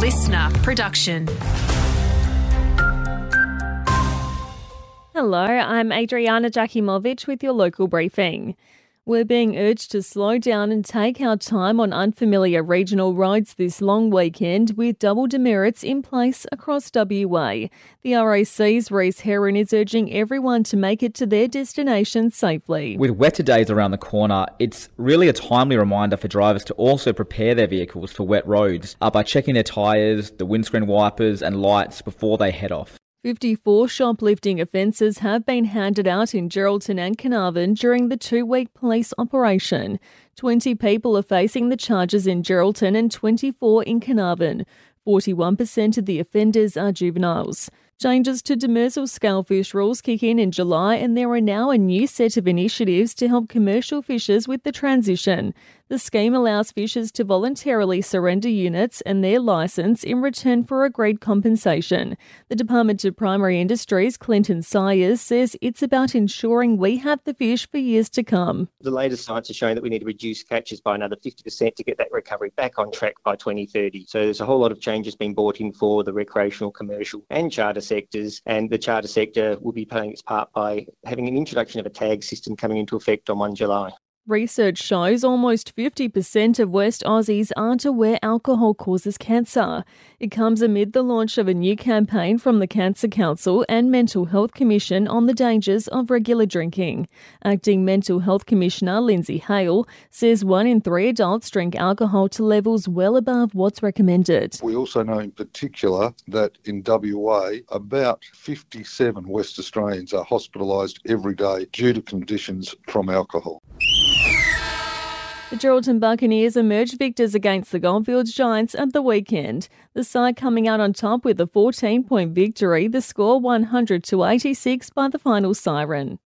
listener production. Hello, I'm Adriana Jakimovic with your local briefing. We're being urged to slow down and take our time on unfamiliar regional roads this long weekend with double demerits in place across WA. The RAC's Reece Heron is urging everyone to make it to their destination safely. With wetter days around the corner, it's really a timely reminder for drivers to also prepare their vehicles for wet roads by checking their tyres, the windscreen wipers and lights before they head off. 54 shoplifting offences have been handed out in Geraldton and Carnarvon during the 2-week police operation. 20 people are facing the charges in Geraldton and 24 in Carnarvon. 41% of the offenders are juveniles. Changes to demersal scalefish rules kick in July, and there are now a new set of initiatives to help commercial fishers with the transition. The scheme allows fishers to voluntarily surrender units and their licence in return for agreed compensation. The Department of Primary Industries, Clinton Sayers, says it's about ensuring we have the fish for years to come. The latest science is showing that we need to reduce catches by another 50% to get that recovery back on track by 2030. So there's a whole lot of changes being brought in for the recreational, commercial and charter sectors, and the charter sector will be playing its part by having an introduction of a tag system coming into effect on 1 July. Research shows almost 50% of West Aussies aren't aware alcohol causes cancer. It comes amid the launch of a new campaign from the Cancer Council and Mental Health Commission on the dangers of regular drinking. Acting Mental Health Commissioner Lindsay Hale says 1 in 3 adults drink alcohol to levels well above what's recommended. We also know in particular that in WA, about 57 West Australians are hospitalised every day due to conditions from alcohol. The Geraldton Buccaneers emerged victors against the Goldfields Giants at the weekend. The side coming out on top with a 14-point victory, the score 100-86 by the final siren.